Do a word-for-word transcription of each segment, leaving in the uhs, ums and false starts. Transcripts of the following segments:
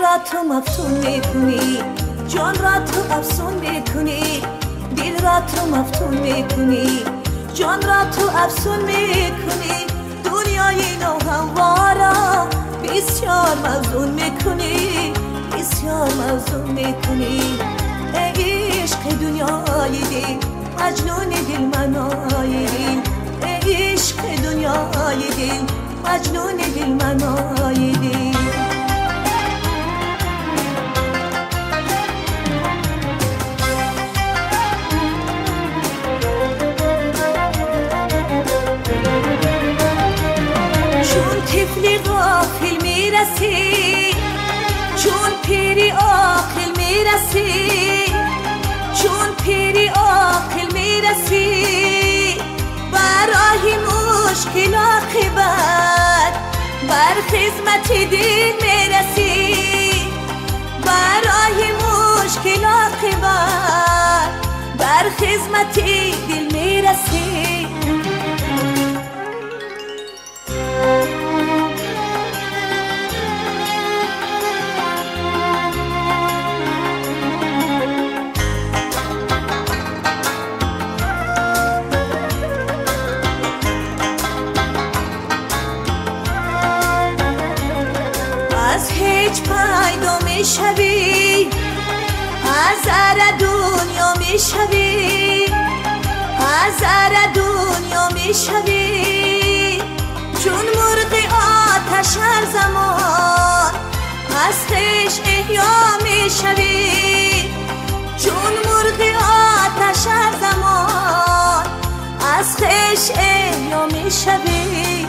را تو مفتون میکنی، جان را تو افسون میکنی. دل را تو مفتون میکنی، جان را تو افسون میکنی. دنیای نو هموارا بسیار موزون میکنی، بسیار موزون میکنی. ای عشق دنیای دل، مجنون دل منای دل. ای عشق دنیای دل، مجنون دل منای دل. چون طفلی غافل میرسی، چون پیری عاقل میرسی. چون پیری عاقل میرسی، برای مشکل عاقبت بر خدمت دل میرسی. برای مشکل عاقبت بر خدمت دل میرسی. از هیچ پیدا میشوی، از ذره دنیا میشوی. از ذره دنیا میشوی، چون مرغ آتش هر زمان از خویش احیا میشوی. چون مرغ آتش هر زمان از خویش احیا میشوی.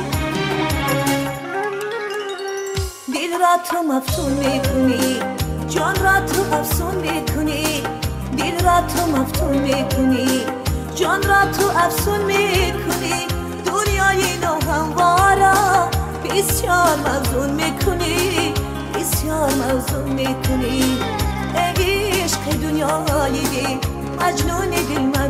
دل را تو مفتون میکنی، جان را تو افسون میکنی. دل را تو مفتون میکنی، جان را تو افسون میکنی. دنیای نو هموارا بسیار موزون میکنی، بسیار موزون میکنی. ای عشق دنیای دل، مجنون دل